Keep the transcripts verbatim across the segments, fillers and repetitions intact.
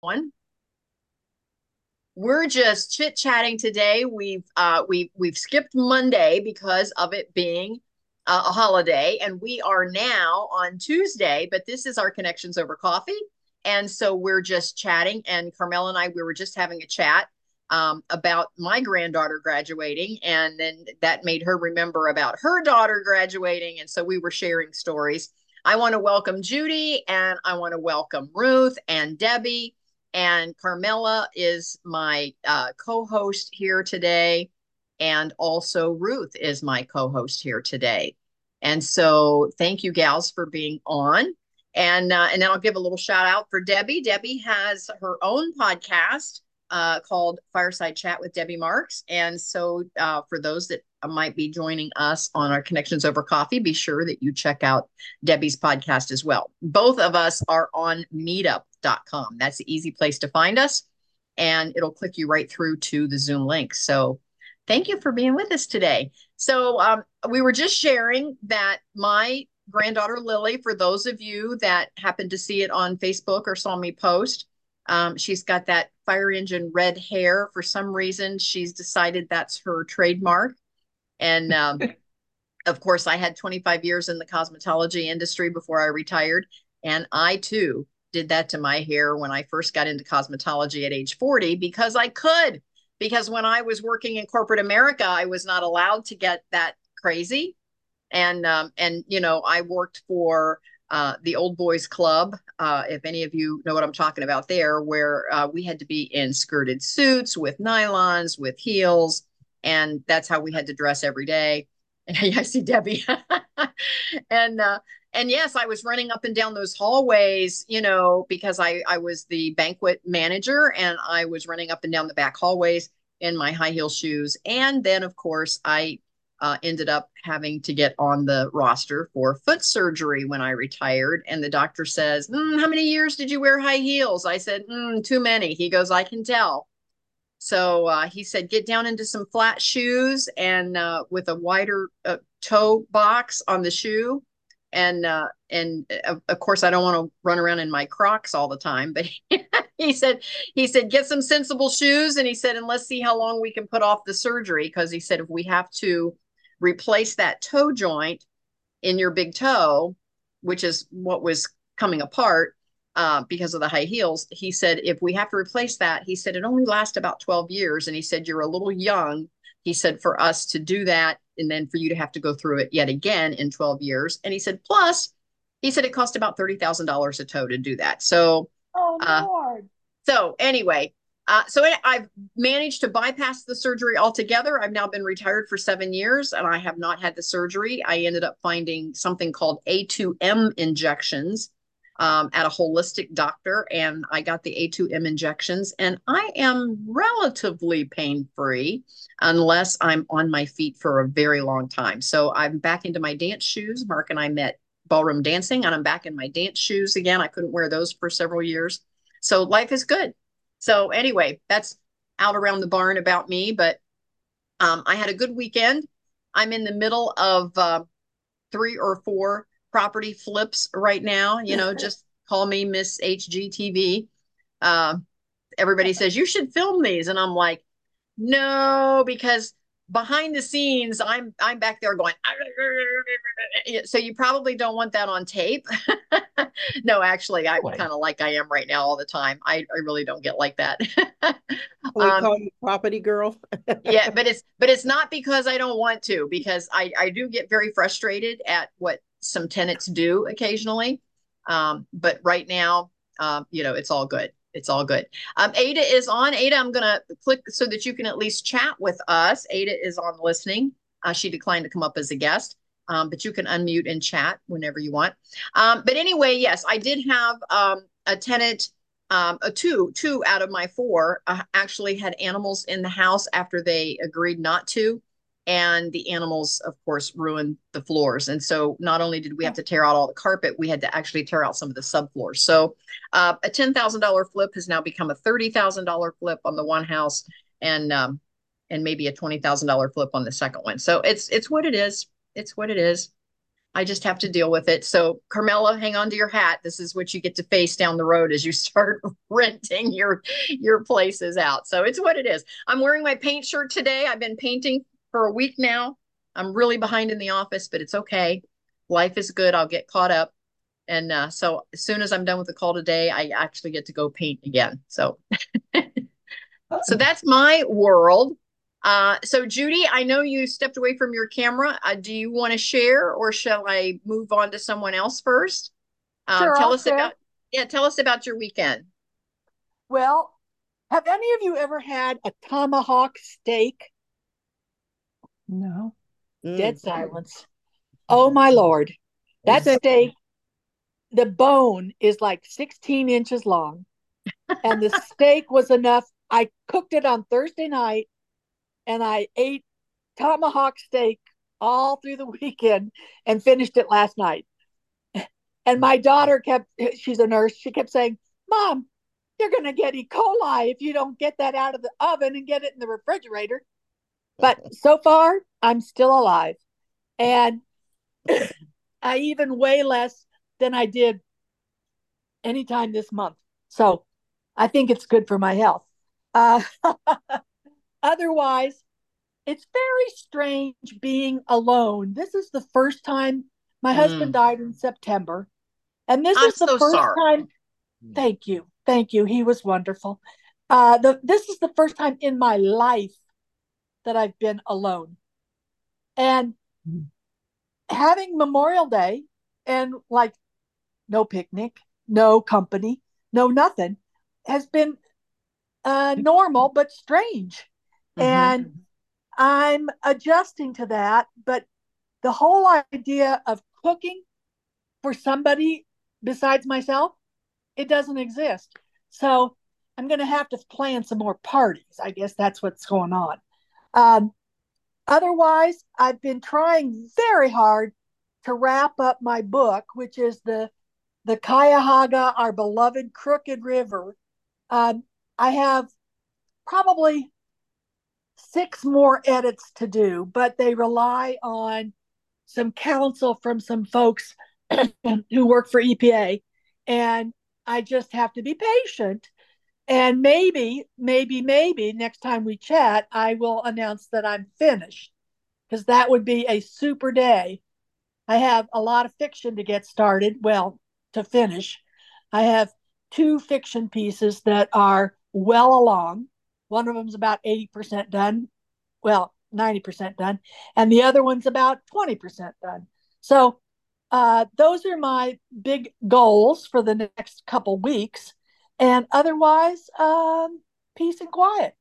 One. We're just chit-chatting today. We've uh we've we've skipped Monday because of it being uh, a holiday, and we are now on Tuesday, but this is our connections over coffee. And so we're just chatting, and Carmel and I, we were just having a chat um, about my granddaughter graduating, and then that made her remember about her daughter graduating, and so we were sharing stories. I want to welcome Judy, and I want to welcome Ruth and Debbie, and Carmela is my uh, co-host here today. And also Ruth is my co-host here today. And so thank you gals for being on. And, uh, and then I'll give a little shout out for Debbie. Debbie has her own podcast uh, called Fireside Chat with Debbie Marks. And so uh, for those that might be joining us on our Connections Over Coffee, be sure that you check out Debbie's podcast as well. Both of us are on meetup dot com. That's the easy place to find us, and it'll click you right through to the Zoom link. So thank you for being with us today. So um, we were just sharing that my granddaughter Lily, for those of you that happened to see it on Facebook or saw me post, um, she's got that fire engine red hair. For some reason, she's decided that's her trademark. And um, of course, I had twenty-five years in the cosmetology industry before I retired. And I too did that to my hair when I first got into cosmetology at age forty because I could. Because when I was working in corporate America, I was not allowed to get that crazy. And, um, and you know, I worked for uh, the Old Boys Club, uh, if any of you know what I'm talking about there, where uh, we had to be in skirted suits with nylons, with heels. And that's how we had to dress every day. I see Debbie. and uh, and yes, I was running up and down those hallways, you know, because I I was the banquet manager, and I was running up and down the back hallways in my high heel shoes. And then, of course, I uh, ended up having to get on the roster for foot surgery when I retired. And the doctor says, mm, "How many years did you wear high heels?" I said, mm, "Too many." He goes, "I can tell." So uh, he said, get down into some flat shoes and uh, with a wider uh, toe box on the shoe. And uh, and uh, of course, I don't want to run around in my Crocs all the time. But he said, he said, get some sensible shoes. And he said, and let's see how long we can put off the surgery. Because he said, if we have to replace that toe joint in your big toe, which is what was coming apart, uh, because of the high heels. He said, if we have to replace that, he said, it only lasts about twelve years. And he said, you're a little young. He said, for us to do that, and then for you to have to go through it yet again in twelve years. And he said, plus, he said, it cost about thirty thousand dollars a toe to do that. So, Oh, uh, Lord. so anyway, uh, so I've managed to bypass the surgery altogether. I've now been retired for seven years and I have not had the surgery. I ended up finding something called A two M injections um, at a holistic doctor, and I got the A two M injections, and I am relatively pain free unless I'm on my feet for a very long time. So I'm back into my dance shoes. Mark and I met ballroom dancing, and I'm back in my dance shoes again. I couldn't wear those for several years. So life is good. So anyway, that's out around the barn about me, but um, I had a good weekend. I'm in the middle of uh, three or four property flips right now. You know, just call me Miss H G T V. Uh, everybody says you should film these, and I'm like, no, because behind the scenes, I'm I'm back there going. So you probably don't want that on tape. No, actually, I'm Boy. kind of like I am right now all the time. I, I really don't get like that. We um, call you property girl. yeah, but it's but it's not because I don't want to, because I I do get very frustrated at what some tenants do occasionally. Um, but right now, um, you know, it's all good. It's all good. Um, Ada is on. Ada, I'm gonna click so that you can at least chat with us. Ada is on listening. Uh, she declined to come up as a guest, um, but you can unmute and chat whenever you want. Um, but anyway, yes, I did have um, a tenant, um, a two, two out of my four uh, actually had animals in the house after they agreed not to. And the animals, of course, ruined the floors. And so not only did we have to tear out all the carpet, we had to actually tear out some of the subfloors. So uh, a ten thousand dollars flip has now become a thirty thousand dollars flip on the one house, and um, and maybe a twenty thousand dollars flip on the second one. So it's it's what it is. It's what it is. I just have to deal with it. So, Carmela, hang on to your hat. This is what you get to face down the road as you start renting your your places out. So it's what it is. I'm wearing my paint shirt today. I've been painting for a week now. I'm really behind in the office, but it's okay. Life is good. I'll get caught up. And uh, so as soon as I'm done with the call today, I actually get to go paint again. So so that's my world. Uh, so Judy, I know you stepped away from your camera. Uh, do you want to share, or shall I move on to someone else first? Um, Sure, tell I'll us share. about, yeah, tell us about your weekend. Well, have any of you ever had a tomahawk steak? No. Dead Mm. silence. Oh my Lord. You That said steak, the bone is like sixteen inches long, and the steak was enough. I cooked it on Thursday night and I ate tomahawk steak all through the weekend and finished it last night. And my daughter kept, she's a nurse, she kept saying, Mom, you're going to get E. coli if you don't get that out of the oven and get it in the refrigerator. But so far, I'm still alive. And I even weigh less than I did anytime this month. So I think it's good for my health. Uh, Otherwise, it's very strange being alone. This is the first time my husband Mm, died in September. And this I'm is the so first sorry. time. Thank you. Thank you. He was wonderful. Uh, the, this is the first time in my life that I've been alone. And having Memorial Day and like no picnic, no company, no nothing has been uh, normal but strange. Mm-hmm. And I'm adjusting to that. But the whole idea of cooking for somebody besides myself, it doesn't exist. So I'm going to have to plan some more parties. I guess that's what's going on. Um, Otherwise, I've been trying very hard to wrap up my book, which is the the Cuyahoga, our beloved Crooked River. Um, I have probably six more edits to do, but they rely on some counsel from some folks who work for E P A. And I just have to be patient. And maybe, maybe, maybe next time we chat, I will announce that I'm finished because that would be a super day. I have a lot of fiction to get started, well, to finish. I have two fiction pieces that are well along. One of them's about eighty percent done, well, ninety percent done, and the other one's about twenty percent done. So uh, those are my big goals for the next couple weeks. And otherwise, um, peace and quiet.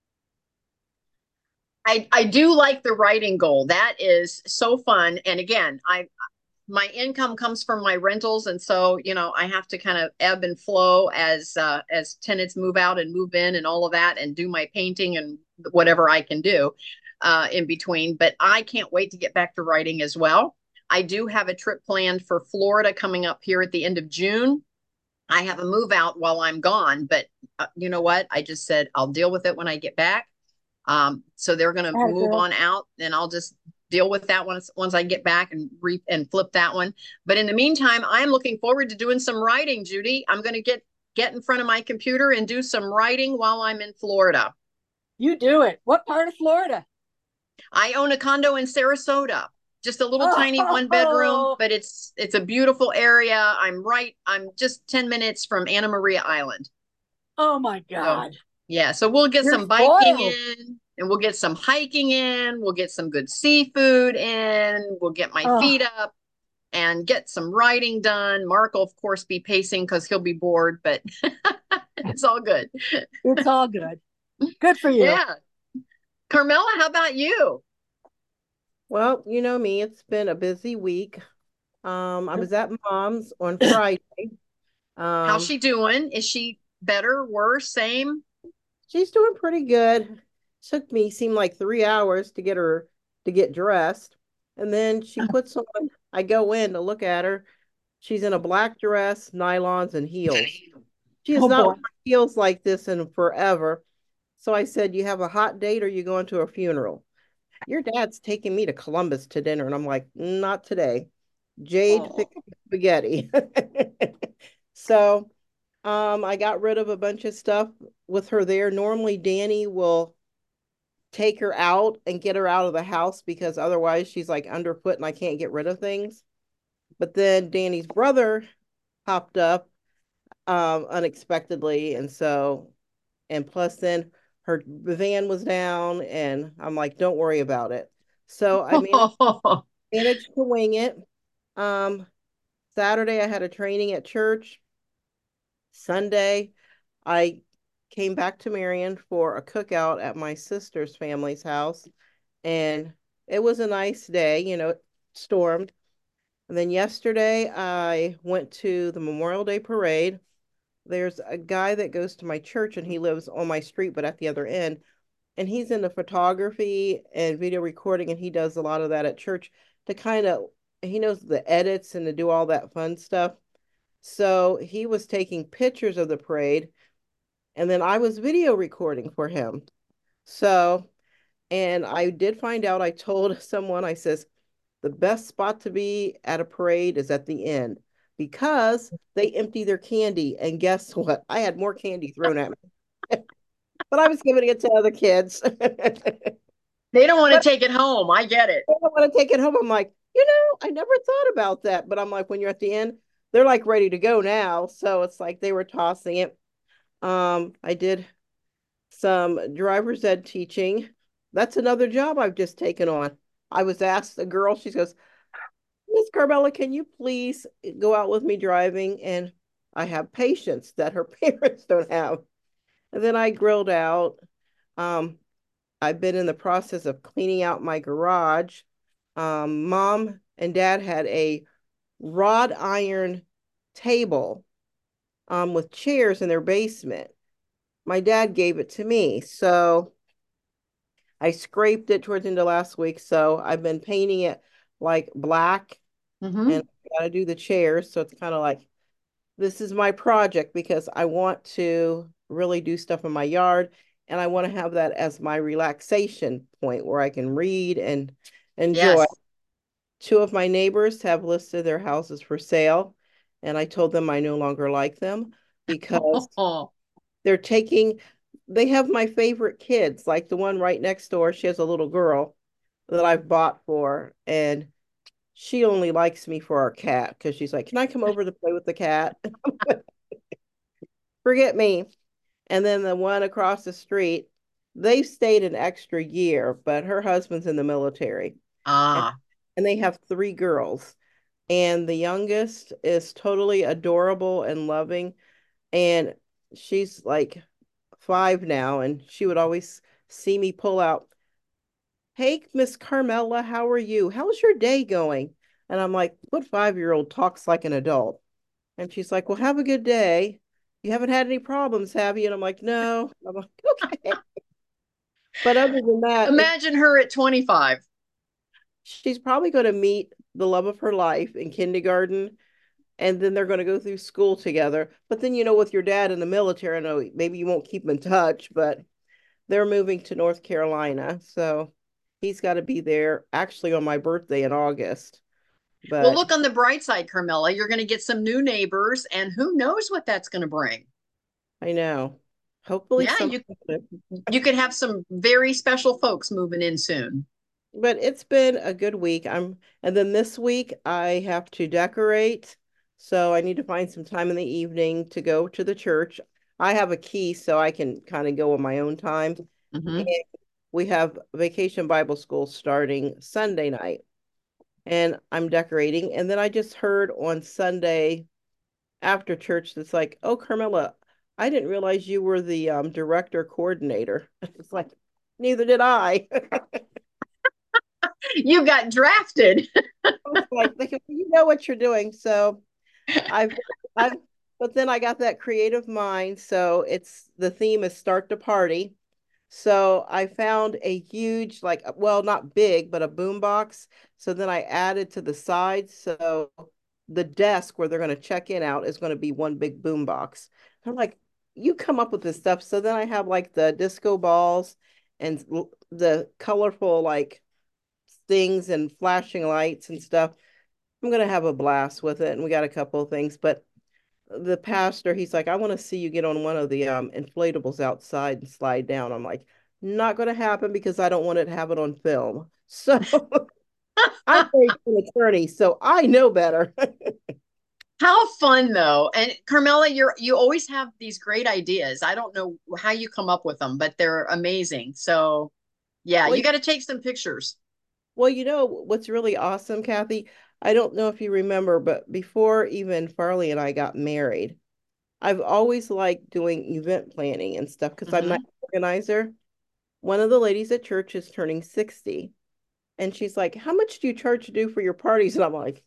I, I do like the writing goal. That is so fun. And again, I my income comes from my rentals, and so you know I have to kind of ebb and flow as uh, as tenants move out and move in and all of that, and do my painting and whatever I can do uh, in between. But I can't wait to get back to writing as well. I do have a trip planned for Florida coming up here at the end of June. I have a move out while I'm gone, but uh, you know what? I just said I'll deal with it when I get back. Um, so they're going to move Girl. on out, and I'll just deal with that once once I get back and re and flip that one. But in the meantime, I'm looking forward to doing some writing, Judy. I'm going to get get in front of my computer and do some writing while I'm in Florida. You do it. What part of Florida? I own a condo in Sarasota, just a little tiny one bedroom, Oh, but it's it's a beautiful area. I'm right. I'm just ten minutes from Anna Maria Island. oh my So God. yeah, so we'll get You're some biking spoiled. in, and we'll get some hiking in. We'll get some good seafood in. We'll get my Oh, feet up and get some writing done. Mark will, of course, be pacing because he'll be bored, but it's all good. it's all good. Good for you. Yeah. Carmela, how about you? well, you know me, it's been a busy week. Um, I was at mom's on Friday. How's Um, she doing? Is she better, worse, same? she's doing pretty good. Took me, seemed like three hours to get her to get dressed. And then she puts on, I go in to look at her. She's in a black dress, nylons, and heels. She has Oh not boy. worn heels like this in forever. So I said, you have a hot date or you going to a funeral? Your dad's taking me to Columbus to dinner. And I'm like, not today. Jade Oh. fixed spaghetti. So um, I got rid of a bunch of stuff with her there. Normally, Danny will take her out and get her out of the house because otherwise she's like underfoot and I can't get rid of things. But then Danny's brother popped up um, unexpectedly. And so, and plus then her van was down and I'm like, don't worry about it. So I mean, managed to wing it. Um, Saturday, I had a training at church. Sunday, I came back to Marion for a cookout at my sister's family's house. And it was a nice day, you know, it stormed. And then yesterday, I went to the Memorial Day parade. There's a guy that goes to my church and he lives on my street, but at the other end. And he's into photography and video recording, and he does a lot of that at church to kind of, he knows the edits and to do all that fun stuff. So he was taking pictures of the parade, and then I was video recording for him. So, and I did find out, I told someone, I says, the best spot to be at a parade is at the end because they empty their candy. And guess what? I had more candy thrown at me, but I was giving it to other kids. They don't want to But take it home. I get it. I don't want to take it home. I'm like, you know, I never thought about that. But I'm like, when you're at the end, they're like ready to go now. So it's like they were tossing it. Um, I did some driver's ed teaching. That's another job I've just taken on. I was asked, a girl, she goes, Miss Carmela, can you please go out with me driving? And I have patience that her parents don't have. And then I grilled out. Um, I've been in the process of cleaning out my garage. Um, Mom and Dad had a wrought iron table um, with chairs in their basement. My dad gave it to me. So I scraped it towards the end of last week. So I've been painting it like black Mm-hmm. and I gotta do the chairs. So it's kind of like, this is my project because I want to really do stuff in my yard and I want to have that as my relaxation point where I can read and enjoy. Yes. Two of my neighbors have listed their houses for sale, and I told them I no longer like them because Oh, they're taking, they have my favorite kids, like the one right next door. She has a little girl that I've bought for, and she only likes me for our cat because she's like, can I come over to play with the cat? Forget me. And then the one across the street, they've stayed an extra year, but her husband's in the military. And, ah. and they have three girls. And the youngest is totally adorable and loving. And she's like five now. And she would always see me pull out, hey, Miss Carmela, how are you? How's your day going? And I'm like, what five-year-old talks like an adult? And she's like, well, have a good day. You haven't had any problems, have you? And I'm like, no. I'm like, okay. But other than that, it's, Imagine her at twenty-five. she's probably going to meet the love of her life in kindergarten, and then they're going to go through school together. But then, you know, with your dad in the military, I know maybe you won't keep in touch, but they're moving to North Carolina. So he's got to be there actually on my birthday in August. Well, But look on the bright side, Carmela. You're going to get some new neighbors, and who knows what that's going to bring. I know. Hopefully Yeah, some, you you could have some very special folks moving in soon. but it's been a good week. I'm, and then this week I have to decorate. So I need to find some time in the evening to go to the church. I have a key so I can kind of go on my own time. And Mm-hmm. we have Vacation Bible School starting Sunday night. And I'm decorating. And then I just heard on Sunday after church that's like, oh, Carmela, I didn't realize you were the um, director coordinator. It's like, neither did I. You got drafted. was like, you know what you're doing. So I've, I've, but then I got that creative mind. So it's the theme is start the party. So I found a huge, like, well, not big, but a boom box. So then I added to the side. So the desk where they're going to check in out is going to be one big boom box. I'm like, you come up with this stuff. So then I have like the disco balls and the colorful like things and flashing lights and stuff. I'm gonna have a blast with it, and we got a couple of things. But the pastor, he's like, I want to see you get on one of the um inflatables outside and slide down. I'm like, not gonna happen because I don't want to have it on film. So I'm an attorney, so I know better. How fun though. And Carmela, you're you always have these great ideas. I don't know how you come up with them, but they're amazing. So yeah, Well, you got to take some pictures. well, you know what's really awesome, Kathy? I don't know if you remember, but before even Farley and I got married, I've always liked doing event planning and stuff because I'm not Hmm. an organizer. One of the ladies at church is turning sixty, and she's like, "How much do you charge to do for your parties?" And I'm like,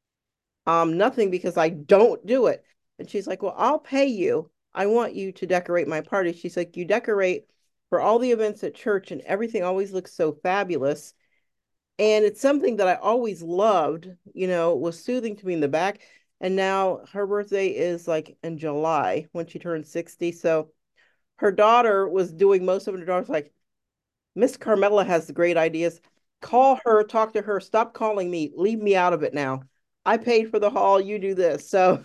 um, nothing because I don't do it. And she's like, "Well, I'll pay you. I want you to decorate my party." She's like, "You decorate for all the events at church, and everything always looks so fabulous." And it's something that I always loved, you know, it was soothing to me in the back. And now her birthday is like in July when she turned sixty. So her daughter was doing most of it. Her daughter's like, Miss Carmela has the great ideas. Call her, talk to her, stop calling me, leave me out of it now. I paid for the hall, you do this. So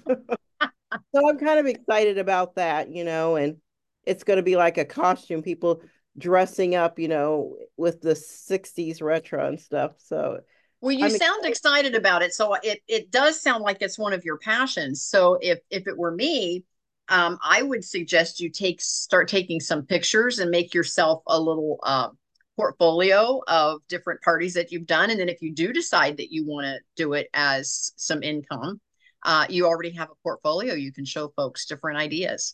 so I'm kind of excited about that, you know, and it's going to be like a costume, people dressing up, you know, with the sixties retro and stuff. So Well, you I'm sound excited. excited about it, so it it does sound like it's one of your passions. So if if it were me, um, I would suggest you take start taking some pictures and make yourself a little uh, portfolio of different parties that you've done, and then if you do decide that you want to do it as some income, uh, you already have a portfolio. You can show folks different ideas.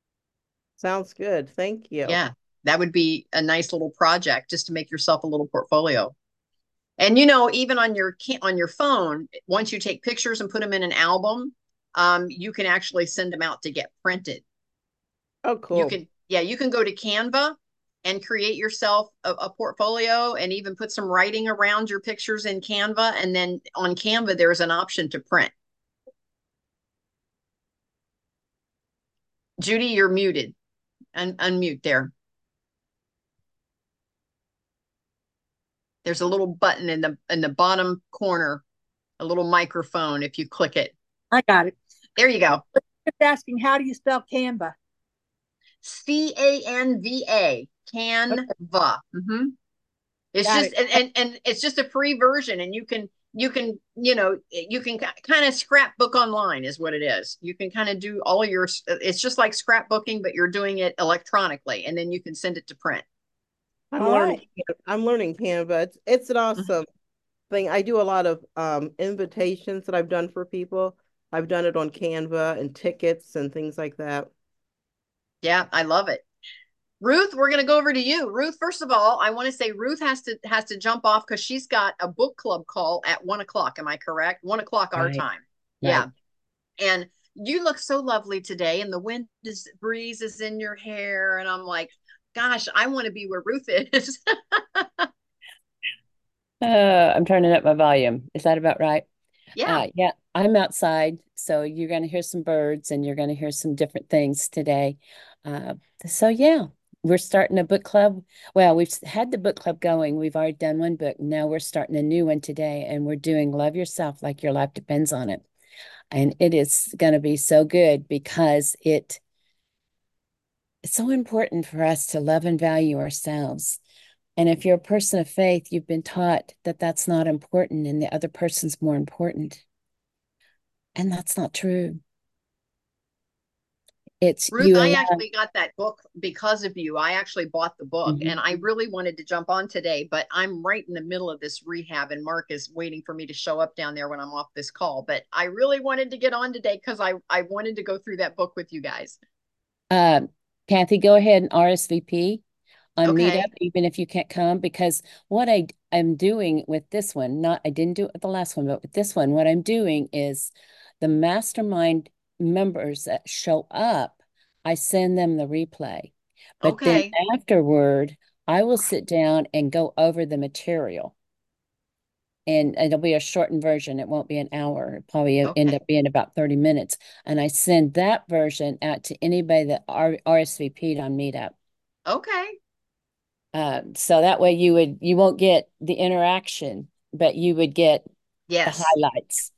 Sounds good. Thank you. Yeah, that would be a nice little project just to make yourself a little portfolio. And you know, even on your on your phone, once you take pictures and put them in an album, um, you can actually send them out to get printed. Oh, You cool. can, yeah, you can go to Canva and create yourself a, a portfolio and even put some writing around your pictures in Canva. And then on Canva, there's an option to print. Judy, you're muted. Un- unmute there. There's a little button in the in the bottom corner, a little microphone. If you click it, I got it. there you go. Just asking, how do you spell Canva? C A N V A, Okay, Canva. Mm-hmm. It's got just it. and, and and it's just a free version, and you can you can you know you can kind of scrapbook online is what it is. You can kind of do all your. It's just like scrapbooking, but you're doing it electronically, and then you can send it to print. I'm All learning. right. I'm learning Canva. It's, it's an Mhm. awesome thing. I do a lot of um, invitations that I've done for people. I've done it on Canva and tickets and things like that. Yeah, I love it. Ruth, we're going to go over to you. Ruth, first of all, I want to say Ruth has to has to jump off because she's got a book club call at one o'clock. Am I correct? One o'clock our Right, time. Yeah. right. And you look so lovely today, and the wind is breeze is in your hair, and I'm like, gosh, I want to be where Ruth is. Uh, I'm turning up my volume. Is that about right? Yeah. Uh, yeah, I'm outside, so you're going to hear some birds and you're going to hear some different things today. Uh, so yeah, we're starting a book club. Well, we've had the book club going. We've already done one book. Now we're starting a new one today, and we're doing Love Yourself Like Your Life Depends on It. And it is going to be so good because it it's so important for us to love and value ourselves. And if you're a person of faith, you've been taught that that's not important and the other person's more important. And that's not true. It's Ruth, you I allow. actually got that book because of you. I actually bought the book and I Mhm. really wanted to jump on today, but I'm right in the middle of this rehab and Mark is waiting for me to show up down there when I'm off this call. But I really wanted to get on today because I, I wanted to go through that book with you guys. Uh, Kathy, go ahead and R S V P on Meetup, Okay. even if you can't come, because what I am doing with this one, not I didn't do it with the last one, but with this one, what I'm doing is the mastermind members that show up, I send them the replay. But then Okay. afterward, I will sit down and go over the material. And it'll be a shortened version. It won't be an hour. It'll probably end Okay. up being about thirty minutes. And I send that version out to anybody that R RSVP'd on Meetup. Okay. Uh, so that way you would you won't get the interaction, but you would get the Yes. highlights.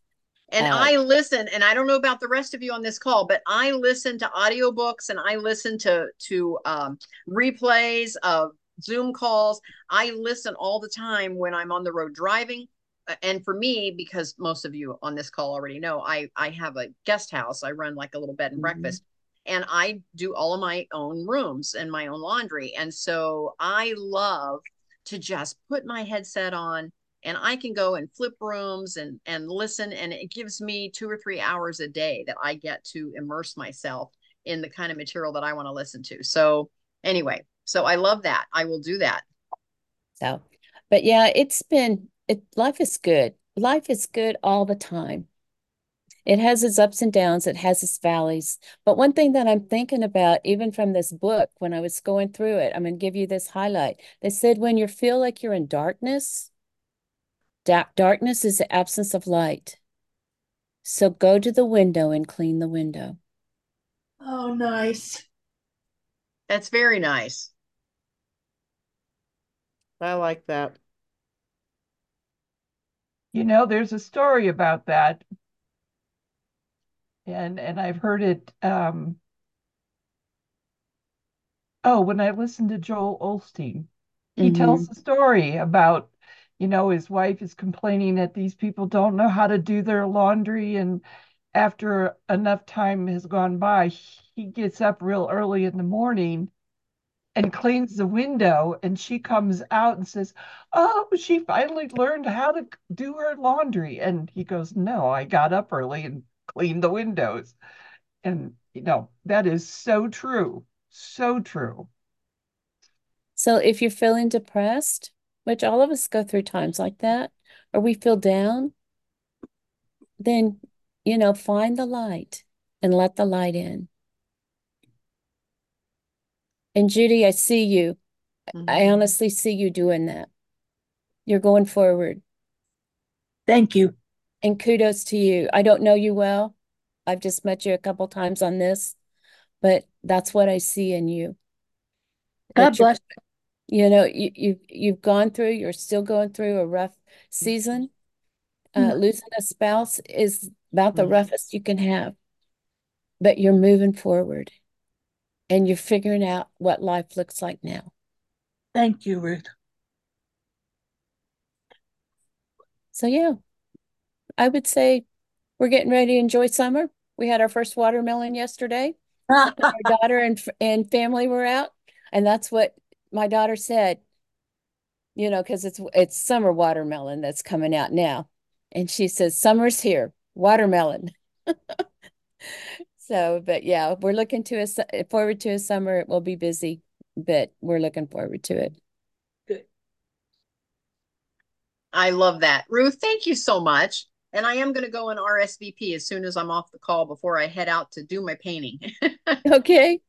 And Uh, I listen, and I don't know about the rest of you on this call, but I listen to audiobooks and I listen to to um, replays of Zoom calls. I listen all the time when I'm on the road driving. And for me, because most of you on this call already know, I I have a guest house. I run like a little bed and breakfast, and I do all of my own rooms and my own laundry. And so I love to just put my headset on and I can go and flip rooms and and listen, and it gives me two or three hours a day that I get to immerse myself in the kind of material that I want to listen to. So anyway, so I love that. I will do that. so, but yeah, it's been it. Life is good. Life is good all the time. It has its ups and downs. It has its valleys. But one thing that I'm thinking about, even from this book, when I was going through it, I'm going to give you this highlight. They said when you feel like you're in darkness, da darkness is the absence of light. So go to the window and clean the window. Oh, nice. That's very nice. I like that. You know, there's a story about that, and and I've heard it. Um, oh, when I listened to Joel Osteen, he tells Mhm. the story about, you know, his wife is complaining that these people don't know how to do their laundry, and after enough time has gone by, he gets up real early in the morning and cleans the window, and she comes out and says, "Oh, she finally learned how to do her laundry." And he goes, "No, I got up early and cleaned the windows." And you know, that is so true. So true. So if you're feeling depressed, which all of us go through times like that, or we feel down, then, you know, find the light and let the light in. And Judy, I see you. Mhm. I honestly see you doing that. You're going forward. Thank you. And kudos to you. I don't know you well. I've just met you a couple times on this, but that's what I see in you. God That you're, bless. you know, you you you've gone through, you're still going through a rough season. Uh, Mm. losing a spouse is about the Mhm. roughest you can have, but you're moving forward and you're figuring out what life looks like now. Thank you, Ruth. So yeah, I would say we're getting ready to enjoy summer. We had our first watermelon yesterday. Our daughter and and family were out, and that's what my daughter said. You know, because it's it's summer watermelon that's coming out now, and she says summer's here, watermelon. So, but yeah, we're looking to a forward to a summer. It will be busy, but we're looking forward to it. Good. I love that. Ruth, thank you so much. And I am going to go in R S V P as soon as I'm off the call before I head out to do my painting. Okay.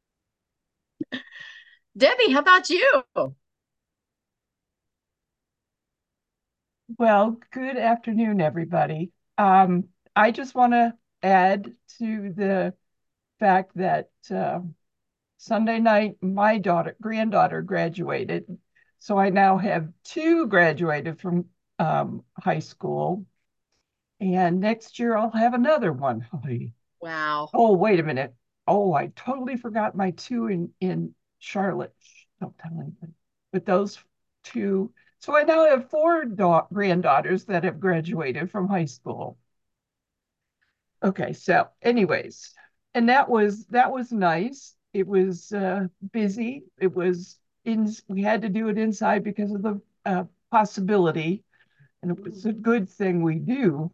Debbie, how about you? Well, good afternoon, everybody. Um, I just want to add to the fact that uh, Sunday night, my daughter, granddaughter graduated. So I now have two graduated from um, high school. And next year I'll have another one. Wow. Oh, wait a minute. Oh, I totally forgot my two in, in Charlotte. Don't tell anybody. But those two. So I now have four da- granddaughters that have graduated from high school. Okay, so anyways, and that was that was nice. It was uh, busy. It was in. We had to do it inside because of the uh, possibility, and it was a good thing we do.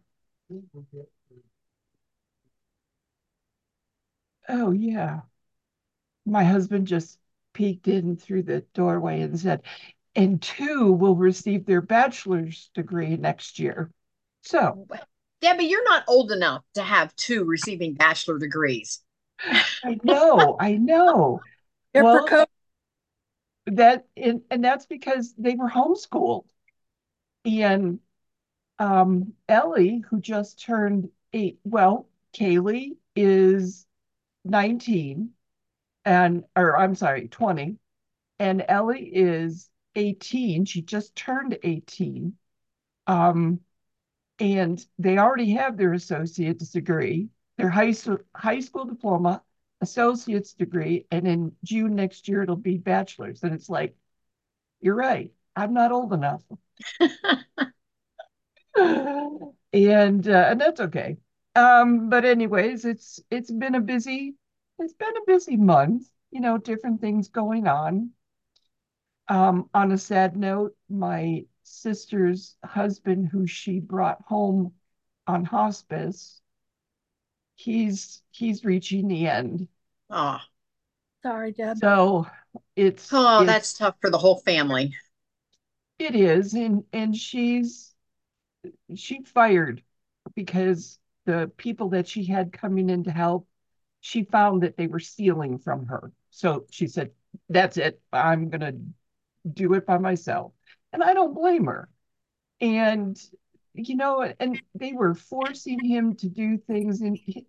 Oh yeah, my husband just peeked in through the doorway and said, "And two will receive their bachelor's degree next year." So Debbie, you're not old enough to have two receiving bachelor degrees. I know, I know. Here for Well, COVID. that and, and that's because they were homeschooled. And um, Ellie, who just turned eight, well, Kaylee is nineteen, and or I'm sorry, twenty, and Ellie is eighteen. She just turned eighteen. Um, and they already have their associate's degree, their high, high school diploma, associate's degree, and in June next year it'll be bachelor's. And it's like, you're right, I'm not old enough. and uh, and that's okay. Um, but anyways, it's it's been a busy it's been a busy month. You know, different things going on. Um, on a sad note, my sister's husband, who she brought home on hospice, he's he's reaching the end. Oh, Sorry, Deb. So it's oh, it's that's tough for the whole family. it is, and and she's she fired because the people that she had coming in to help, she found that they were stealing from her. So she said, "That's it. I'm gonna do it by myself." And I don't blame her. And you know, and they were forcing him to do things, and he,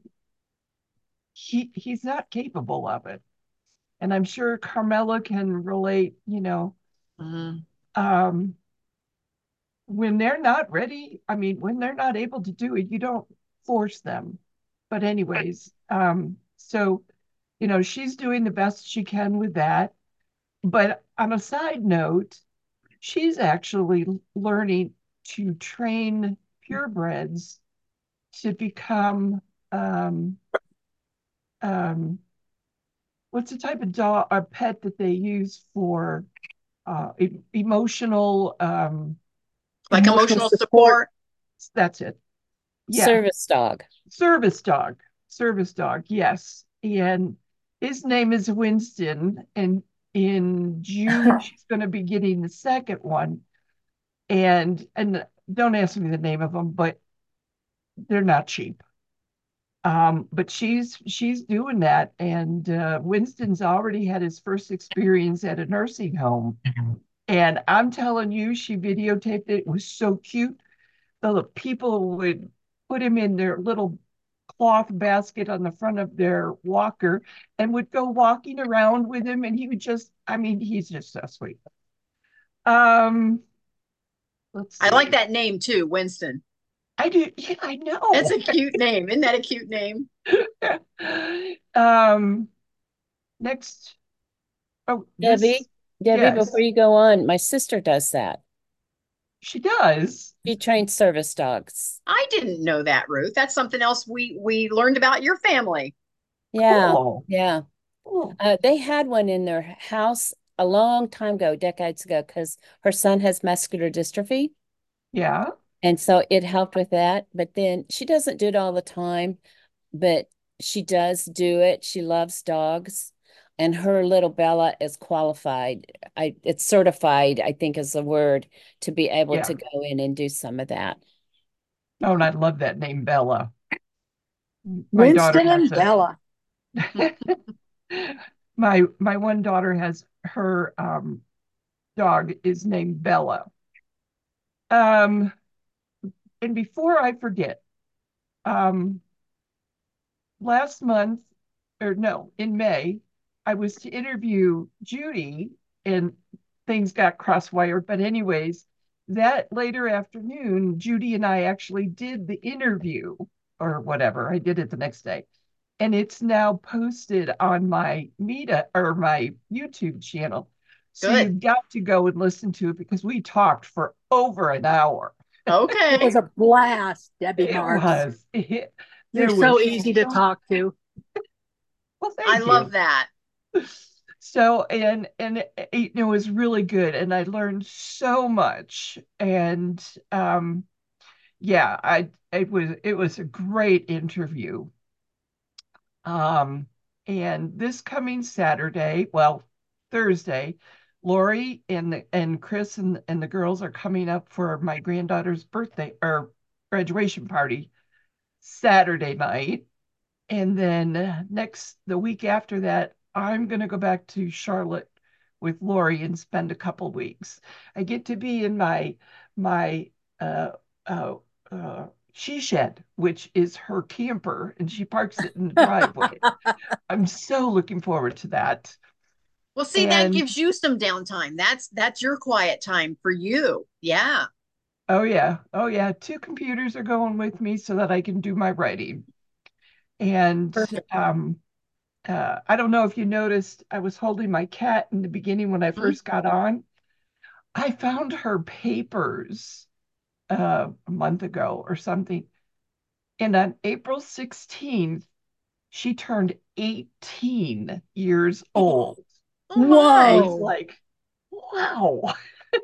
he he's not capable of it. And I'm sure Carmela can relate. You know, Mhm. um, when they're not ready, I mean, when they're not able to do it, you don't force them. But anyways, um, so you know, she's doing the best she can with that. But on a side note, she's actually learning to train purebreds to become um, um, what's the type of dog or pet that they use for uh, e- emotional um, Like Emotional emotional support support. that's it. Yeah, service dog. service dog. Service dog, yes. And his name is Winston. And in June, she's going to be getting the second one. And and don't ask me the name of them, but they're not cheap. Um, but she's she's doing that, and uh, Winston's already had his first experience at a nursing home. And I'm telling you, she videotaped it. It was so cute. The people would put him in their little cloth basket on the front of their walker and would go walking around with him, and he would just, I mean, he's just so sweet. Um, let's I like see. that name too, Winston. I do, yeah, I That's know. a cute name. Isn't that a cute name? um, next, oh, this, Debbie, Debbie, before yes, you go on, my sister does that. she does. She trains service dogs. I didn't know that, Ruth. That's something else we we learned about your family. Yeah, Cool. yeah. Cool. Uh, they had one in their house a long time ago, decades ago, because her son has muscular dystrophy. Yeah. And so it helped with that. But then she doesn't do it all the time, but she does do it. She loves dogs. And her little Bella is qualified. I it's certified, I think is the word, to be able Yeah. to go in and do some of that. Oh, and I love that name, Bella. My daughter Winston has and a Bella. my my one daughter has her um dog is named Bella. Um, and before I forget, um, last month, or no, in May, I was to interview Judy, and things got cross-wired. But anyways, that later afternoon, Judy and I actually did the interview or whatever. I did it the next day. And it's now posted on my Meta or my YouTube channel. So Good. you've got to go and listen to it because we talked for over an hour. It was Okay. a blast, Debbie It Marks. was. It, You're there so was easy to so, talk to. well, I thank love you. that. So and and it, it was really good, and I learned so much. And um, yeah, I it was it was a great interview. Um, and this coming Saturday, well, Thursday, Lori and the, and Chris and, and the girls are coming up for my granddaughter's birthday or graduation party Saturday night. And then uh, next, the week after that, I'm going to go back to Charlotte with Lori and spend a couple weeks. I get to be in my my uh, uh, uh, she shed, which is her camper, and she parks it in the driveway. I'm so looking forward to that. Well, see, that And gives you some downtime. That's that's your quiet time for you. Yeah. Oh yeah. Oh yeah. Two computers are going with me so that I can do my writing. And Perfect. um uh, I don't know if you noticed, I was holding my cat in the beginning when I Mhm. first got on. I found her papers uh, a month ago or something. And on April sixteenth, she turned eighteen years Oh, old. oh I my. was Whoa. like, wow.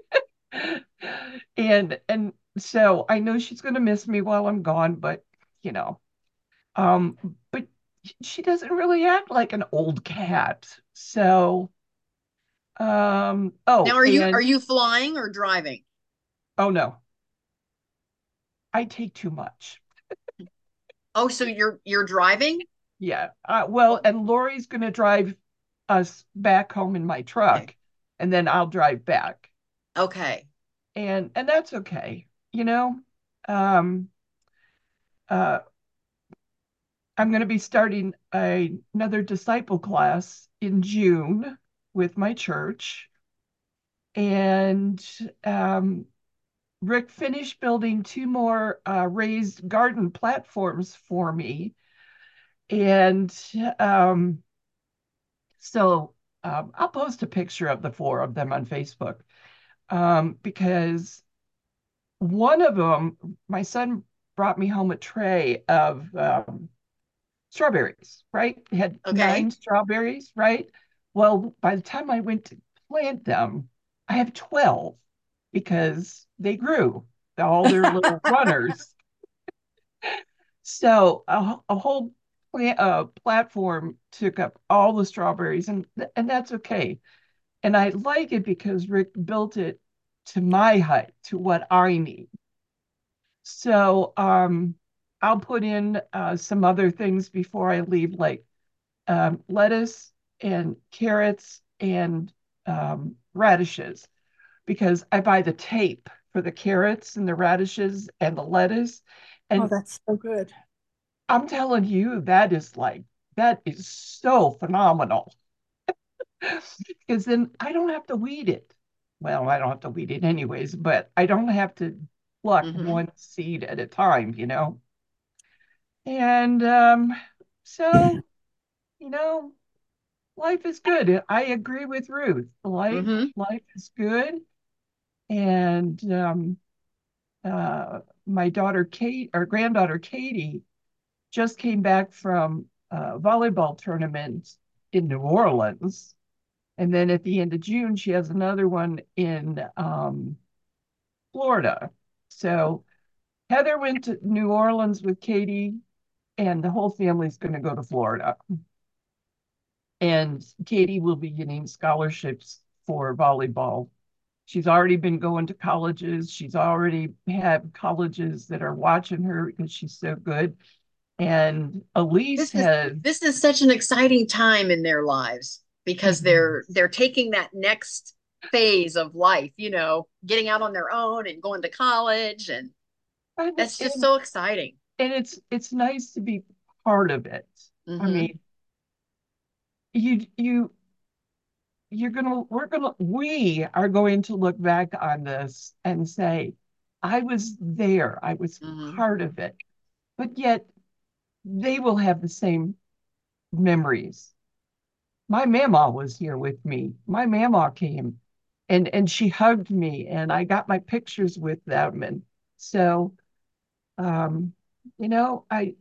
And and so I know she's going to miss me while I'm gone, but you know, um, but she doesn't really act like an old cat. So, um, Now, oh, are you are and you flying or driving? oh no, I take too much. Oh, so you're you're driving? Yeah. Uh, well, Oh, and Lori's going to drive us back home in my okay. truck, and then I'll drive back. Okay. And and that's okay. You know, um, uh, I'm going to be starting a, another disciple class in June with my church. And um, Rick finished building two more uh, raised garden platforms for me. And um, so um, I'll post a picture of the four of them on Facebook um, because one of them, my son brought me home a tray of um, strawberries, right? It had Okay. nine strawberries, right? Well, by the time I went to plant them, I have twelve because they grew, all their little runners. So a, a whole plant, uh, platform took up all the strawberries, and and that's okay. And I like it because Rick built it to my height, to what I need. So um, I'll put in uh, some other things before I leave, like um, lettuce and carrots and um, radishes, because I buy the tape for the carrots and the radishes and the lettuce. Oh, And that's so good. I'm telling you, that is like, that is so phenomenal. Because then I don't have to weed it. Well, I don't have to weed it anyways, but I don't have to pluck Mm-hmm. one seed at a time, you know? And um, so, you know, life is good. I agree with Ruth. Life, Mm-hmm. life is good. And um, uh, my daughter Kate, our granddaughter Katie, just came back from a volleyball tournament in New Orleans. And then at the end of June, she has another one in um, Florida. So Heather went to New Orleans with Katie, and the whole family's going to go to Florida. And Katie will be getting scholarships for volleyball. She's already been going to colleges. She's already had colleges that are watching her because she's so good. And Elise This is has, this is such an exciting time in their lives because it they're is. they're taking that next phase of life, you know, getting out on their own and going to college, and And, that's just and, so exciting. and it's it's nice to be part of it. I Mm-hmm. mean, you you you're gonna we're gonna we are going to look back on this and say, I was there, I was Mm-hmm. part of it, but yet they will have the same memories. My mama was here with me. My mama came and and she hugged me and I got my pictures with them. And so um, you know, I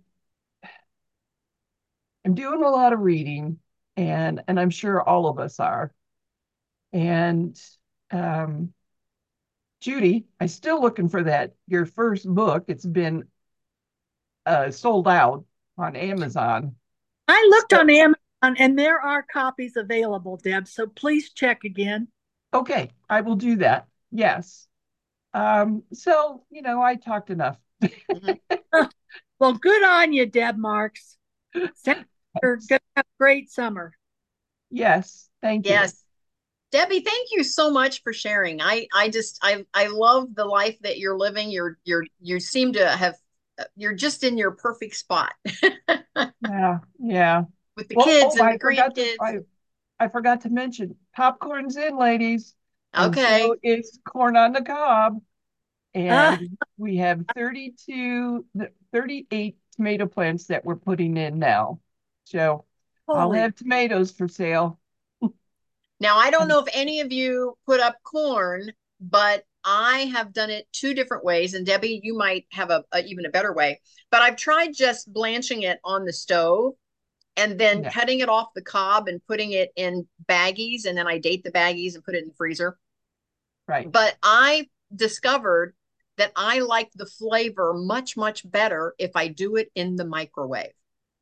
am doing a lot of reading and and I'm sure all of us are. And um Judy, I'm still looking for that your first book. It's been uh sold out on Amazon. I looked So on Amazon and there are copies available, Deb. So please check again. okay, I will do that. Yes. Um, so, you know, I talked enough. Mm-hmm. Well, good on you, Deb Marks. Sounds like you're going to have a great summer. Yes, thank you. Yes. Debbie, thank you so much for sharing. I I just I I love the life that you're living. You're you're you seem to have you're just in your perfect spot Yeah, yeah. with the Well, kids oh, and I the forgot to grandkids. I I forgot to mention popcorn's in, ladies, and so Okay. is corn on the cob. Ah, and we have thirty-two, thirty-eight tomato plants that we're putting in now. So I'll holy. have tomatoes for sale. Now, I don't And know if any of you put up corn, but I have done it two different ways. And Debbie, you might have a, a even a better way. But I've tried just blanching it on the stove and then yeah, cutting it off the cob and putting it in baggies. And then I date the baggies and put it in the freezer. right. But I discovered that I like the flavor much, much better if I do it in the microwave.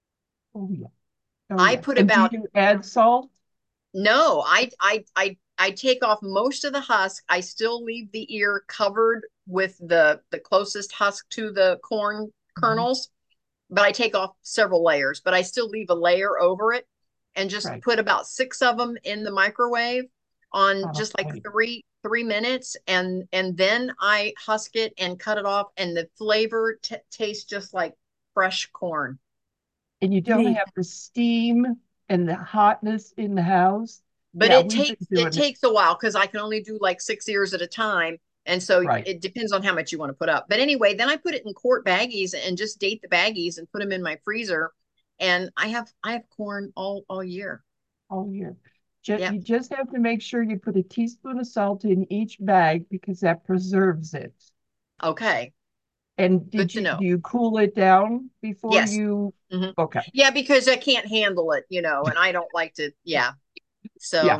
Oh yeah. Oh I yeah. put And do about you add salt? No, I I I I take off most of the husk. I still leave the ear covered with the the closest husk to the corn Mhm. kernels, but I take off several layers, but I still leave a layer over it and just Right. put about six of them in the microwave on Oh, just like wait. three three minutes, and and then I husk it and cut it off, and the flavor t tastes just like fresh corn. And you don't Neat. have the steam and the hotness in the house. But Yeah, it we've been takes it doing it. takes a while because I can only do like six ears at a time. And so Right. it depends on how much you want to put up. But anyway, then I put it in quart baggies and just date the baggies and put them in my freezer. And I have I have corn all all year. All year. Ju- Yeah. You just have to make sure you put a teaspoon of salt in each bag because that preserves it. Okay. And Good did to you know. do you cool it down before Yes. you? Hmm. Okay. Yeah, because I can't handle it, you know, and I don't like to, yeah. Yeah. So,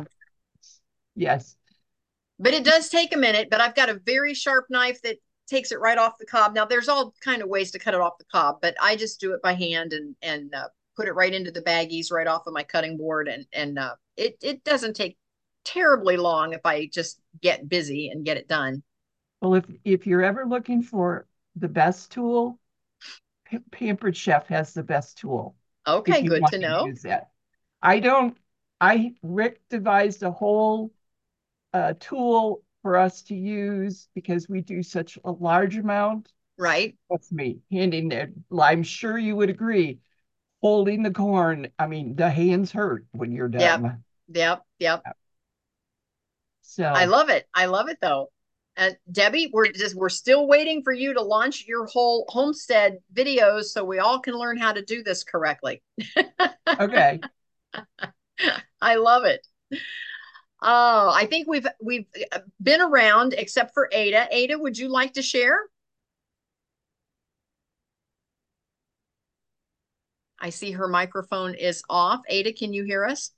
Yes. but it does take a minute, but I've got a very sharp knife that takes it right off the cob. Now there's all kind of ways to cut it off the cob, but I just do it by hand and and uh, put it right into the baggies right off of my cutting board, and and uh, it it doesn't take terribly long if I just get busy and get it done. Well, if if you're ever looking for the best tool, P- Pampered Chef has the best tool if Okay, you good want to to know. use that. I don't. I Rick devised a whole uh, tool for us to use because we do such a large amount. Right? That's me handing it. I'm sure you would agree. Holding the corn, I mean, the hands hurt when you're Yep. done. Yep. Yep. I So, love it. I love it though. And Debbie, we're just we're still waiting for you to launch your whole homestead videos so we all can learn how to do this correctly. okay. I love it. Oh, I think we've we've uh, been around except for Ada. Ada, would you like to share? I see her microphone is off. Ada, can you hear us?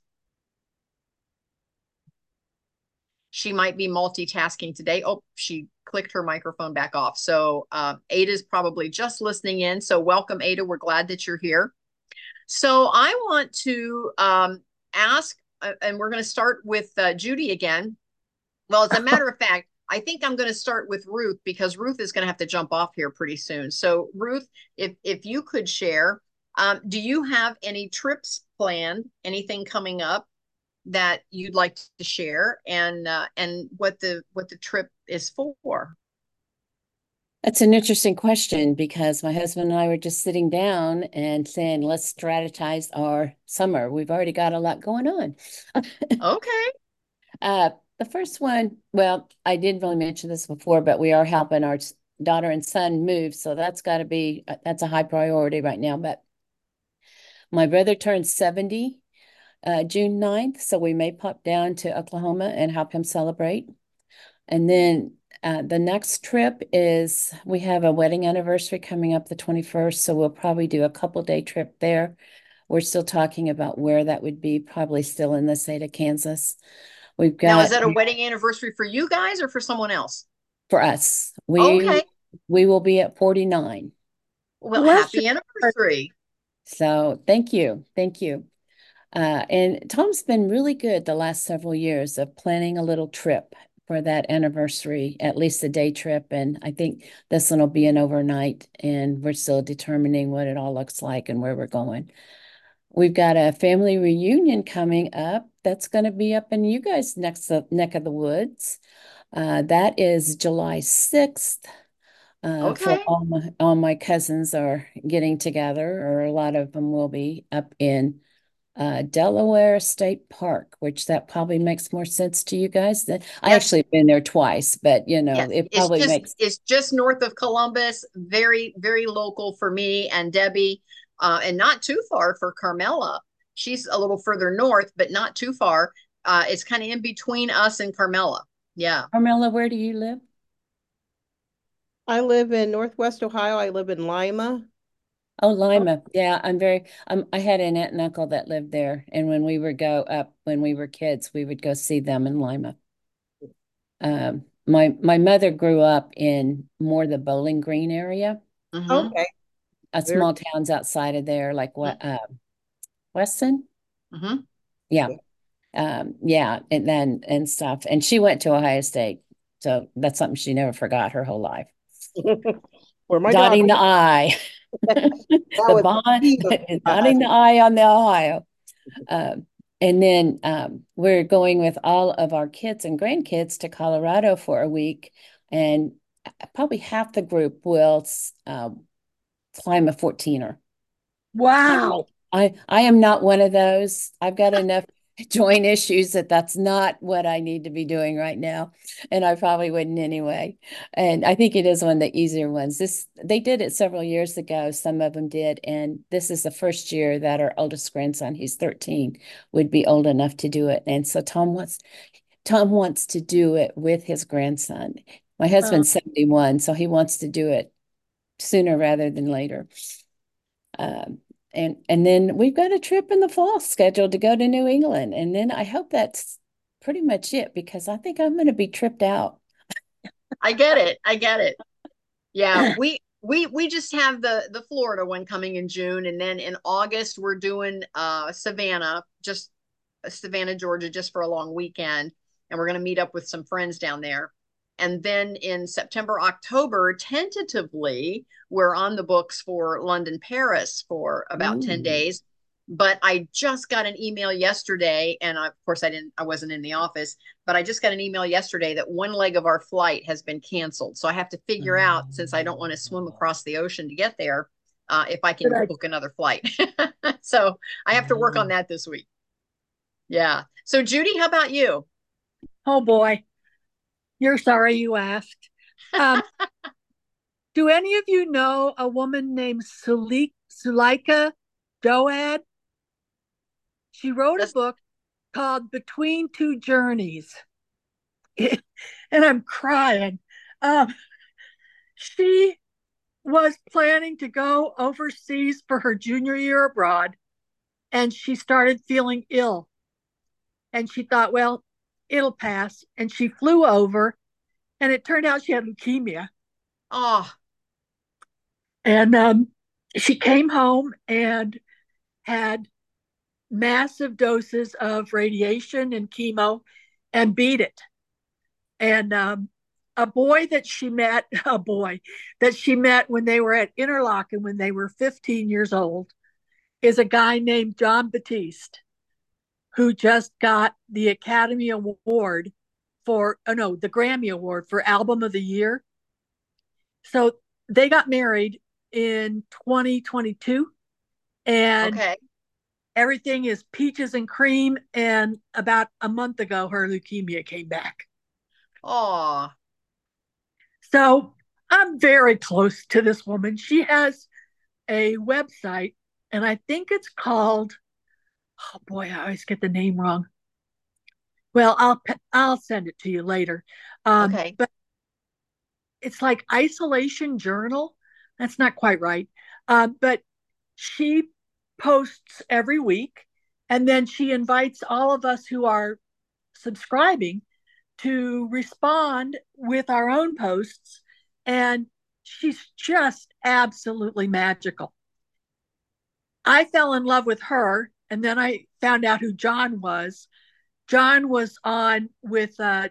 She might be multitasking today. Oh, she clicked her microphone back off. So uh, Ada's probably just listening in. So welcome, Ada. We're glad that you're here. So I want to um, ask, uh, and we're going to start with uh, Judy again. Well, as a matter of fact, I think I'm going to start with Ruth because Ruth is going to have to jump off here pretty soon. So Ruth, if if you could share, um, do you have any trips planned? Anything coming up that you'd like to share, and uh, and what the what the trip is for? That's an interesting question because my husband and I were just sitting down and saying, let's strategize our summer. We've already got a lot going on. Okay. Uh, the first one, well, I didn't really mention this before, but we are helping our daughter and son move. So that's got to be, uh, that's a high priority right now. But my brother turned seventy uh, June ninth. So we may pop down to Oklahoma and help him celebrate. And then uh, the next trip is we have a wedding anniversary coming up the twenty-first. So we'll probably do a couple day trip there. We're still talking about where that would be, probably still in the state of Kansas. We've Now, is got that a wedding anniversary for you guys or for someone else? for us, we Okay. we will be at forty-nine. Well, Bless you. happy anniversary. So thank you. Thank you. Uh, and Tom's been really good the last several years of planning a little trip for that anniversary, at least a day trip. And I think this one will be an overnight, and we're still determining what it all looks like and where we're going. We've got a family reunion coming up that's going to be up in you guys' next neck of the woods. Uh, that is July sixth. Uh, for Okay. all my all my cousins are getting together, or a lot of them will be up in uh, Delaware State Park, which that probably makes more sense to you guys. Than I Yes. actually been there twice, but you know, Yes, it it's probably just makes. it's just north of Columbus, very, very local for me and Debbie, uh, and not too far for Carmela. She's a little further north, but not too far. Uh, it's kind of in between us and Carmela. Yeah. Carmela, where do you live? I live in Northwest Ohio. I live in Lima. Oh, Lima. Yeah, I'm very, um, I had an aunt and uncle that lived there. And when we would go up, when we were kids, we would go see them in Lima. Um, my my mother grew up in more the Bowling Green area, Mm-hmm. Okay. uh, Very small towns outside of there, like what, uh, Weston? Mm-hmm. Yeah. Um, yeah, and then and stuff. And she went to Ohio State. So that's something she never forgot her whole life. where my Dotting daughter the I. that The was bond, uh, dotting the I on the Ohio. Um, and then um, we're going with all of our kids and grandkids to Colorado for a week. And probably half the group will um, climb a fourteener. Wow. I I am not one of those. I've got enough joint issues that that's not what I need to be doing right now, and I probably wouldn't anyway. And I think it is one of the easier ones. This they did it several years ago. Some of them did, and this is the first year that our oldest grandson, he's thirteen, would be old enough to do it. And so Tom wants Tom wants to do it with his grandson. My Uh, husband's seventy-one, so he wants to do it sooner rather than later. Um, and and then we've got a trip in the fall scheduled to go to New England. And then I hope that's pretty much it because I think I'm going to be tripped out. I get it. I get it. Yeah, we we we just have the the Florida one coming in June, and then in August we're doing uh Savannah, just Savannah, Georgia, just for a long weekend, and we're going to meet up with some friends down there. And then in September, October, tentatively, we're on the books for London, Paris for about ten Ooh. days. But I just got an email yesterday, and I, of course I didn't, I wasn't in the office, but I just got an email yesterday that one leg of our flight has been canceled. So I have to figure out, since I don't want to swim across the ocean to get there, uh, if I can book another flight. So I have to work on that this week. Yeah. So Judy, how about you? oh boy, you're sorry you asked. Um, do any of you know a woman named Sulik, Suleika Doad? She wrote a That's, book called Between Two Journeys. And I'm crying. Um, she was planning to go overseas for her junior year abroad, and she started feeling ill. And she thought, well, it'll pass. And she flew over, and it turned out she had leukemia. oh, And um, she came home and had massive doses of radiation and chemo and beat it. And um, a boy that she met, a boy that she met when they were at Interlochen when they were fifteen years old, is a guy named Jon Batiste, who just got the Academy Award for, oh no, the Grammy Award for Album of the Year. So they got married in twenty twenty-two, and okay. everything is peaches and cream. And about a month ago, her leukemia came back. Oh, So I'm very close to this woman. She has a website, and I think it's called, oh boy, I always get the name wrong. Well, I'll I'll send it to you later. Um, okay. but it's like Isolation Journal. That's not quite right. Um, but she posts every week, and then she invites all of us who are subscribing to respond with our own posts. And she's just absolutely magical. I fell in love with her, and then I found out who Jon was. Jon was on with uh,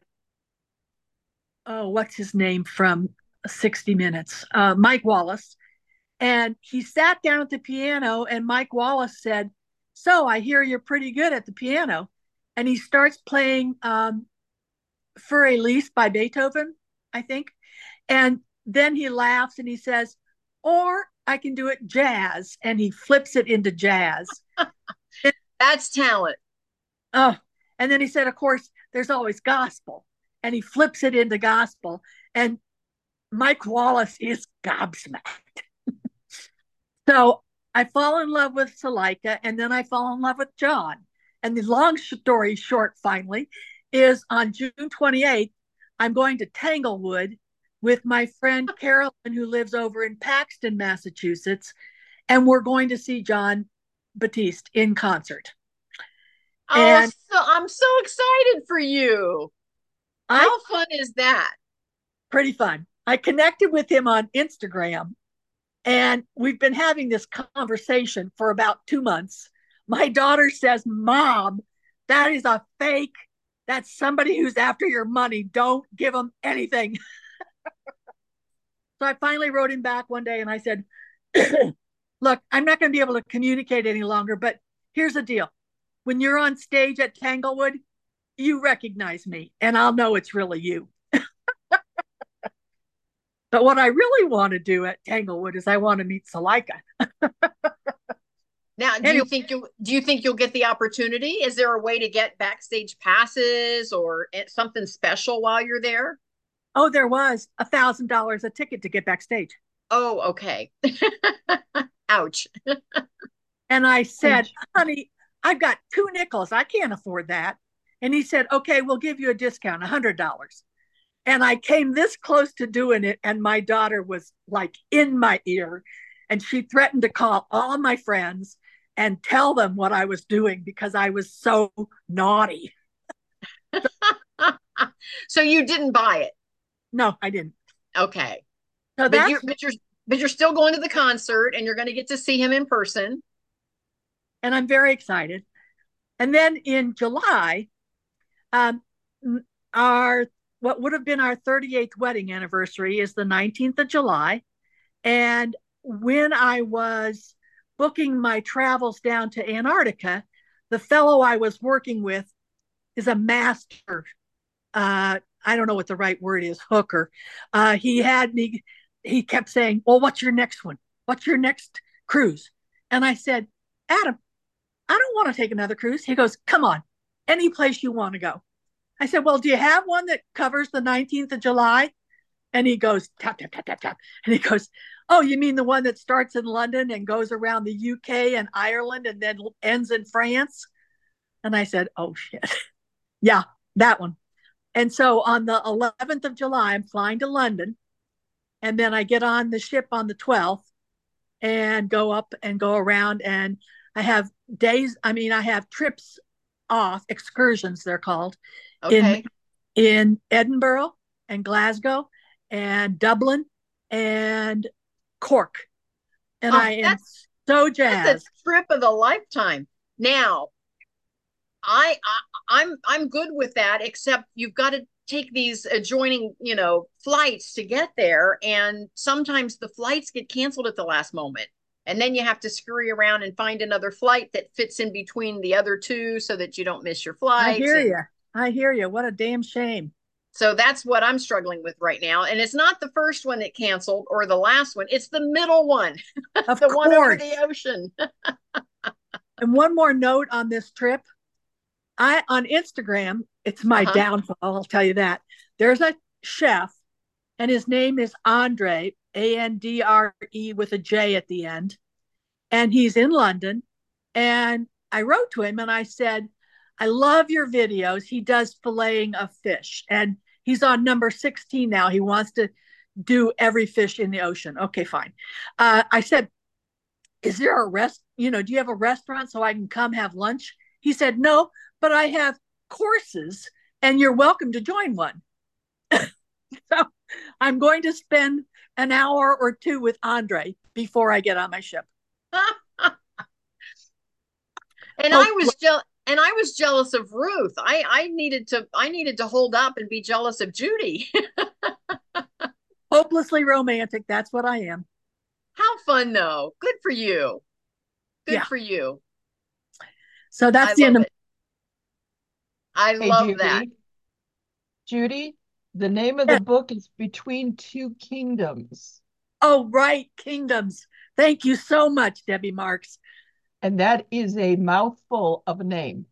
oh, what's his name from sixty Minutes? Uh, Mike Wallace. And he sat down at the piano, and Mike Wallace said, so I hear you're pretty good at the piano. And he starts playing um, Für Elise by Beethoven, I think. And then he laughs and he says, or I can do it jazz. And he flips it into jazz. That's talent. Oh, and then he said, of course, there's always gospel. And he flips it into gospel. And Mike Wallace is gobsmacked. So I fall in love with Suleika, and then I fall in love with John. And the long story short, finally, is on June twenty-eighth, I'm going to Tanglewood with my friend Carolyn, who lives over in Paxton, Massachusetts, and we're going to see Jon Batiste in concert. Oh, And so I'm so excited for you. I, How fun is that? pretty fun. I connected with him on Instagram, and we've been having this conversation for about two months. My daughter says, Mom, that is a fake. That's somebody who's after your money. Don't give them anything. So I finally wrote him back one day and I said, look, I'm not going to be able to communicate any longer, but here's the deal. When you're on stage at Tanglewood, you recognize me and I'll know it's really you. But what I really want to do at Tanglewood is I want to meet Suleika. Now, do Anyway. you think you do you think you'll get the opportunity? Is there a way to get backstage passes or something special while you're there? Oh, there was a thousand dollars a ticket to get backstage. Oh, okay. Ouch. And I said, Ouch. honey, I've got two nickels. I can't afford that. And he said, okay, we'll give you a discount, a hundred dollars. And I came this close to doing it, and my daughter was like in my ear, and she threatened to call all my friends and tell them what I was doing because I was so naughty. So you didn't buy it? No, I didn't. Okay. So But that's, you're but you're but you're still going to the concert and you're going to get to see him in person. and I'm very excited. And then in July, um, our what would have been our thirty-eighth wedding anniversary is the nineteenth of July. And when I was booking my travels down to Antarctica, the fellow I was working with is a master. Uh, I don't know what the right word is, hooker. Uh, he had me, he kept saying, well, what's your next one? What's your next cruise? And I said, Adam, I don't want to take another cruise. He goes, come on, any place you want to go. I said, well, do you have one that covers the nineteenth of July? And he goes, tap, tap, tap, tap, tap. And he goes, oh, you mean the one that starts in London and goes around the U K and Ireland and then ends in France? And I said, oh, shit. Yeah, that one. And so on the eleventh of July, I'm flying to London. And then I get on the ship on the twelfth and go up and go around. And I have days, I mean, I have trips off, excursions, they're called, Okay. in, in Edinburgh and Glasgow and Dublin and Cork. And Oh, I am that's so that's jazzed. a trip of a lifetime. Now, I, I I'm I'm good with that, except you've got to take these adjoining, you know, flights to get there, and sometimes the flights get canceled at the last moment. And then you have to scurry around and find another flight that fits in between the other two so that you don't miss your I flights. hear And you. I hear you. What a damn shame. so that's what I'm struggling with right now. And it's not the first one that canceled or the last one, it's the middle one, Of the one over course. the ocean. And one more note on this trip. I on Instagram, it's my Uh-huh. downfall, I'll tell you that. There's a chef, and his name is Andre, A N D R E with a J at the end. And he's in London. And I wrote to him and I said, I love your videos. He does filleting of fish. And he's on number sixteen now. He wants to do every fish in the ocean. Okay, fine. Uh, I said, is there a rest? You know, do you have a restaurant so I can come have lunch? He said, no, but I have courses and you're welcome to join one. So I'm going to spend an hour or two with Andre before I get on my ship. And Oh, I was jealous. And I was jealous of Ruth. I, I needed to I needed to hold up and be jealous of Judy. hopelessly romantic. That's what I am. How fun though. Good for you. Good Yeah. for you. So that's I the end love of it. I Hey, love that. Judy. Judy, the name of it. the book is Between Two Kingdoms. Oh, right. Kingdoms. Thank you so much, Debbie Marks. And that is a mouthful of a name.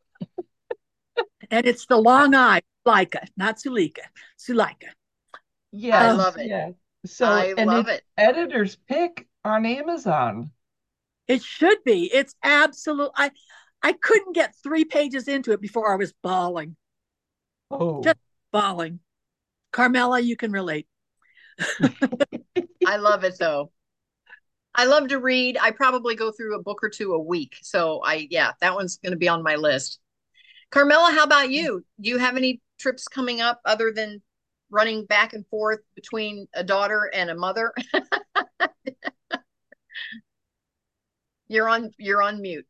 And it's the long I, Suleika, not Sulika, Suleika. I Yes, Um, love it. yes. So, I and love it's it. editor's pick on Amazon. it should be. It's absolute. I, I couldn't get three pages into it before I was bawling, Oh, just bawling. Carmela, you can relate. I love it though. I love to read. I probably go through a book or two a week. So I, yeah, that one's going to be on my list. Carmela, how about you? Do you have any trips coming up other than running back and forth between a daughter and a mother? You're on, you're on mute.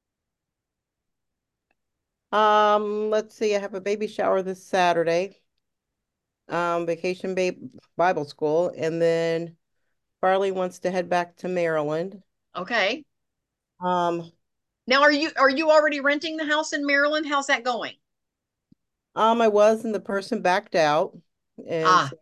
Um, let's see, I have a baby shower this Saturday. Um, Vacation Babe Bible School, and then Farley wants to head back to Maryland. Okay. Um, Now, are you are you already renting the house in Maryland? How's that going? um, I was, and the person backed out, and Ah, so,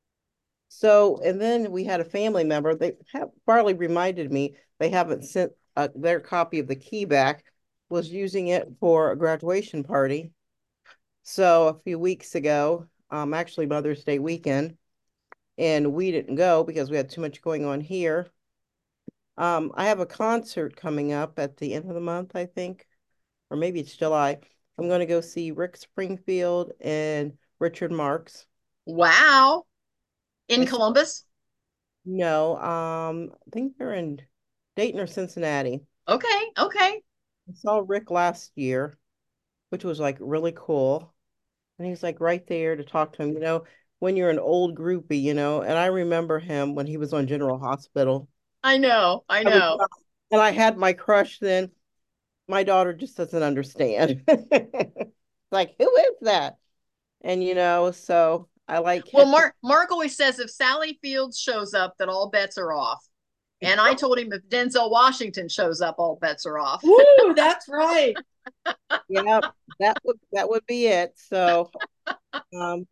so and then we had a family member. They have Farley reminded me they haven't sent uh, their copy of the key back. Was using it for a graduation party. So a few weeks ago, um, actually Mother's Day weekend, and we didn't go because we had too much going on here. Um, I have a concert coming up at the end of the month, I think, or maybe it's July. I'm going to go see Rick Springfield and Richard Marx. wow. I In saw, Columbus? no, um, I think they're in Dayton or Cincinnati. Okay, okay. I saw Rick last year, which was like really cool. And he's like right there to talk to him, you know, when you're an old groupie, you know, and I remember him when he was on General Hospital. I know, I I was, know. and I had my crush then. My daughter just doesn't understand. Like, who is that? And you know, so I like Well, catching. Mark Mark always says if Sally Fields shows up, that all bets are off. And I told him if Denzel Washington shows up, all bets are off. Ooh, that's right. Yeah, that would that would be it. So, um,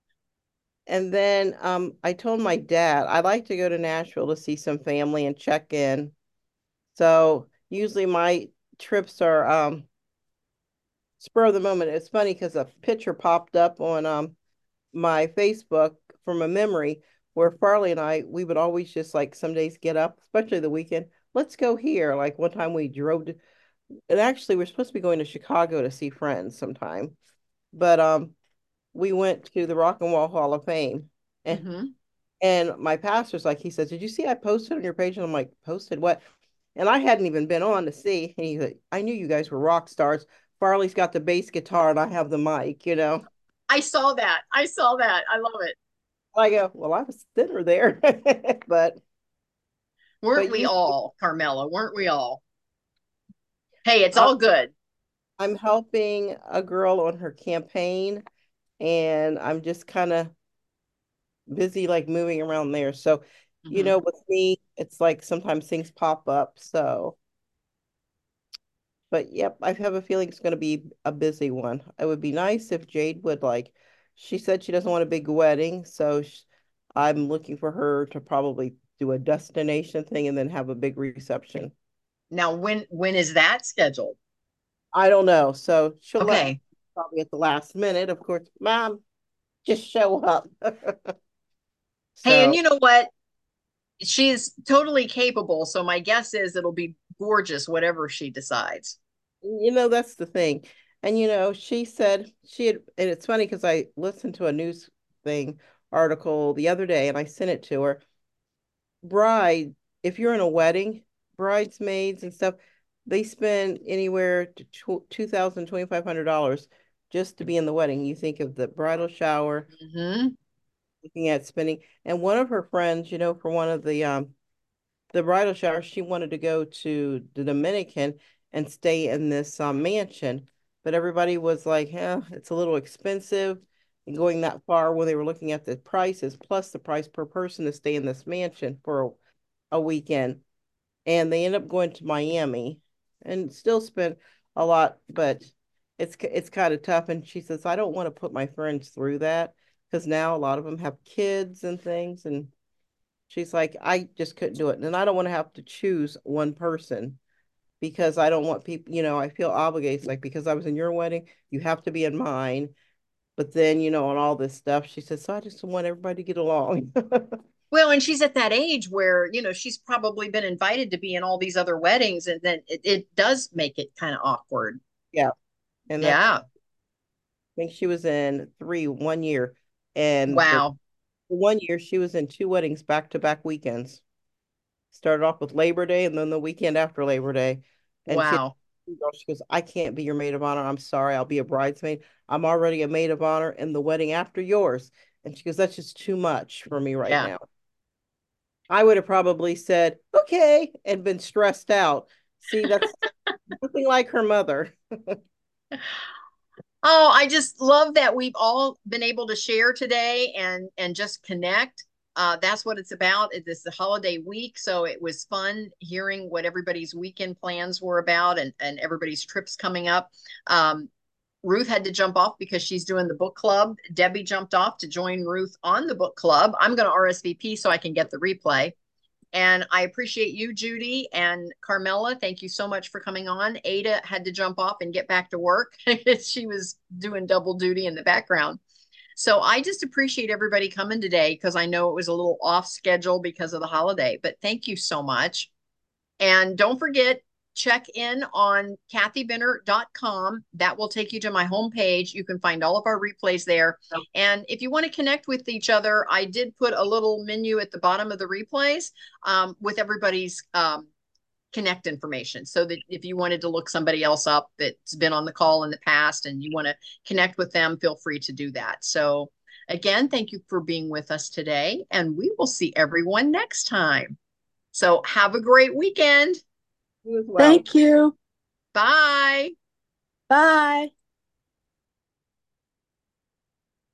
and then um, I told my dad I like to go to Nashville to see some family and check in. So usually my trips are um spur of the moment. It's funny because a picture popped up on um my Facebook from a memory where Farley and I, we would always just like some days get up, especially the weekend. Let's go here. Like one time we drove to, and actually we're supposed to be going to Chicago to see friends sometime, but um, we went to the Rock and Roll Hall of Fame, and Mm-hmm. and my pastor's like, he says, "Did you see I posted on your page?" And I'm like, "Posted what?" And I hadn't even been on to see. And he's like, "I knew you guys were rock stars. Farley's got the bass guitar and I have the mic, you know." I saw that. I saw that. I love it. I go, well, I was thinner there, but Weren't but we you, all, Carmela? Weren't we all? Hey, it's uh, all good. I'm helping a girl on her campaign, and I'm just kind of busy, like moving around there. So, you Mm-hmm. know, with me, it's like sometimes things pop up. So, but yep, I have a feeling it's going to be a busy one. It would be nice if Jade would like. She said she doesn't want a big wedding, so sh I'm looking for her to probably do a destination thing and then have a big reception. Now, when when is that scheduled? I don't know. So she'll let me Okay. probably at the last minute. Of course, Mom, just show up. Hey, and So, you know what? She's totally capable. So my guess is it'll be gorgeous, whatever she decides. you know, that's the thing. And, you know, she said she had, and it's funny because I listened to a news thing article the other day and I sent it to her. Bride, if you're in a wedding, bridesmaids and stuff, they spend anywhere to two thousand, twenty-five hundred dollars just to be in the wedding. You think of the bridal shower, Mm-hmm. looking at spending. And one of her friends, you know, for one of the um the bridal shower, she wanted to go to the Dominican and stay in this um, mansion, but everybody was like, "Yeah, it's a little expensive." And going that far when they were looking at the prices, plus the price per person to stay in this mansion for a, a weekend, and they end up going to Miami and still spent a lot, but it's it's kind of tough. And she says, "I don't want to put my friends through that because now a lot of them have kids and things." And she's like, "I just couldn't do it. And I don't want to have to choose one person because I don't want people, you know, I feel obligated, like because I was in your wedding, you have to be in mine. But then, you know, and all this stuff, she said, so I just want everybody to get along. Well, and she's at that age where, you know, she's probably been invited to be in all these other weddings, and then it, it does make it kind of awkward. Yeah. And that's, I Yeah. think she was in three one year. And the Wow. one year she was in two weddings back to back weekends. Started off with Labor Day and then the weekend after Labor Day. And she, Wow. she goes, I can't be your maid of honor. I'm sorry. I'll be a bridesmaid. I'm already a maid of honor in the wedding after yours. And she goes, that's just too much for me right Yeah. now. I would have probably said, okay, and been stressed out. See, that's nothing like her mother. Oh, I just love that we've all been able to share today and and just connect. Uh, that's what it's about. It is the holiday week, so it was fun hearing what everybody's weekend plans were about and and everybody's trips coming up. Um, Ruth had to jump off because she's doing the book club. Debbie jumped off to join Ruth on the book club. I'm going to R S V P so I can get the replay. And I appreciate you, Judy and Carmela. Thank you so much for coming on. Ada had to jump off and get back to work. She was doing double duty in the background. So I just appreciate everybody coming today because I know it was a little off schedule because of the holiday, but thank you so much. And don't forget, check in on Kathy Benner dot com. That will take you to my homepage. You can find all of our replays there. And if you want to connect with each other, I did put a little menu at the bottom of the replays um, with everybody's um, connect information. So that if you wanted to look somebody else up that's been on the call in the past and you want to connect with them, feel free to do that. So again, thank you for being with us today. And we will see everyone next time. So have a great weekend. You as well. Thank you. Bye. Bye.